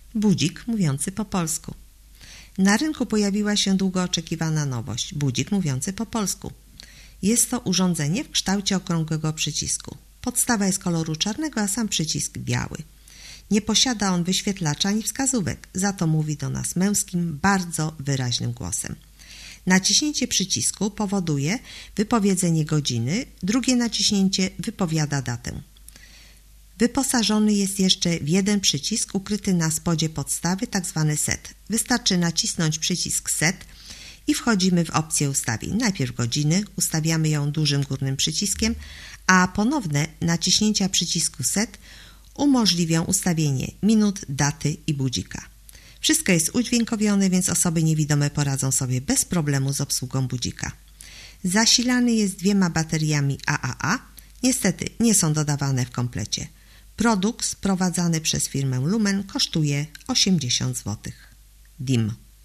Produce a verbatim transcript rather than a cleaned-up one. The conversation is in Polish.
Budzik mówiący po polsku. Na rynku pojawiła się długo oczekiwana nowość. Budzik mówiący po polsku. Jest to urządzenie w kształcie okrągłego przycisku. Podstawa jest koloru czarnego, a sam przycisk biały. Nie posiada on wyświetlacza ani wskazówek, za to mówi do nas męskim, bardzo wyraźnym głosem. Naciśnięcie przycisku powoduje wypowiedzenie godziny, drugie naciśnięcie wypowiada datę. Wyposażony jest jeszcze w jeden przycisk ukryty na spodzie podstawy, tzw. set. Wystarczy nacisnąć przycisk set i wchodzimy w opcję ustawień. Najpierw godziny, ustawiamy ją dużym górnym przyciskiem, a ponowne naciśnięcia przycisku set umożliwią ustawienie minut, daty i budzika. Wszystko jest udźwiękowione, więc osoby niewidome poradzą sobie bez problemu z obsługą budzika. Zasilany jest dwiema bateriami A A A. Niestety nie są dodawane w komplecie. Produkt sprowadzany przez firmę Lumen kosztuje osiemdziesiąt złotych. D I M.